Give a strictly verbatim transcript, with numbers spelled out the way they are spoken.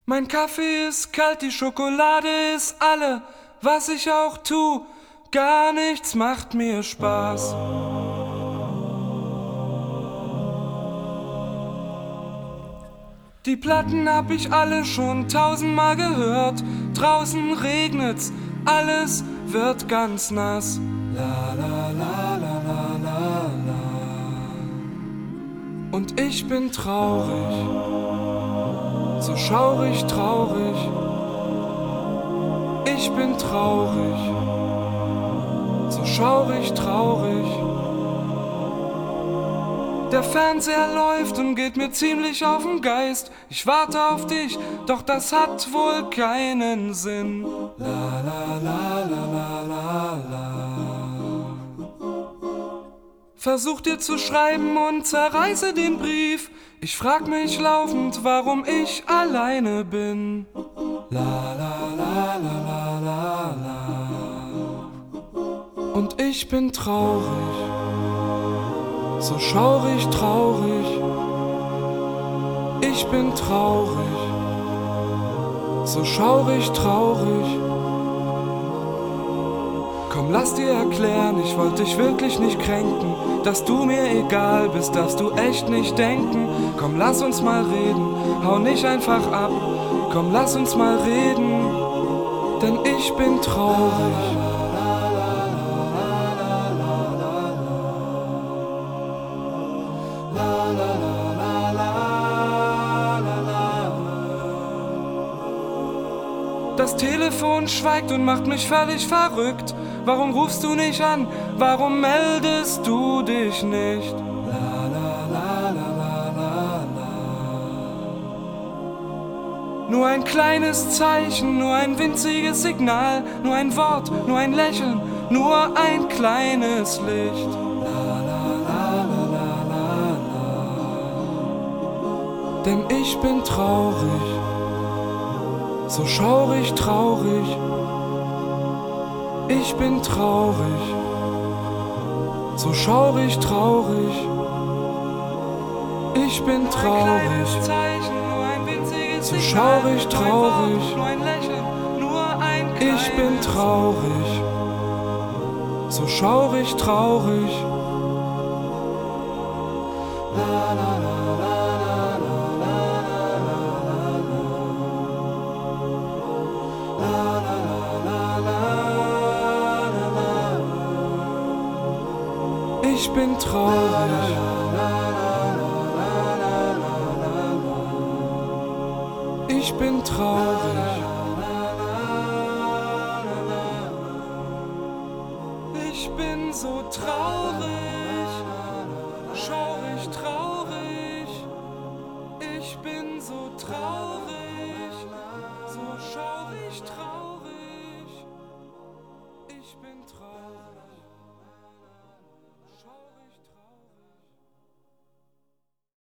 Mein Kaffee ist kalt, die Schokolade ist alle, was ich auch tu, gar nichts macht mir Spaß. Die Platten hab ich alle schon tausendmal gehört, draußen regnet's, alles wird ganz nass. La la la la la la la. Und ich bin traurig, so schaurig traurig. Ich bin traurig, so schaurig traurig. Der Fernseher läuft und geht mir ziemlich auf den Geist. Ich warte auf dich, doch das hat wohl keinen Sinn. La la la la la la la. Versuch dir zu schreiben und zerreiße den Brief. Ich frag mich laufend, warum ich alleine bin. La la la la la la la. Und ich bin traurig, so schaurig traurig. Ich bin traurig, so schaurig traurig. Komm, lass dir erklären, ich wollte dich wirklich nicht kränken. Dass du mir egal bist, darfst du echt nicht denken. Komm, lass uns mal reden, hau nicht einfach ab. Komm, lass uns mal reden, denn ich bin traurig. Das Telefon schweigt und macht mich völlig verrückt. Warum rufst du nicht an? Warum meldest du dich nicht? La, la, la, la, la, la. Nur ein kleines Zeichen, nur ein winziges Signal, nur ein Wort, nur ein Lächeln, nur ein kleines Licht. La, la, la, la, la, la. Denn ich bin traurig, so schaurig traurig. Ich bin traurig, so schaurig traurig. Ich bin traurig, so schaurig traurig. Ich bin traurig, so schaurig traurig. La, la, la, la. Ich bin traurig, ich bin traurig, ich bin so traurig, schaurig traurig, ich bin so traurig, so schaurig traurig, ich bin traurig.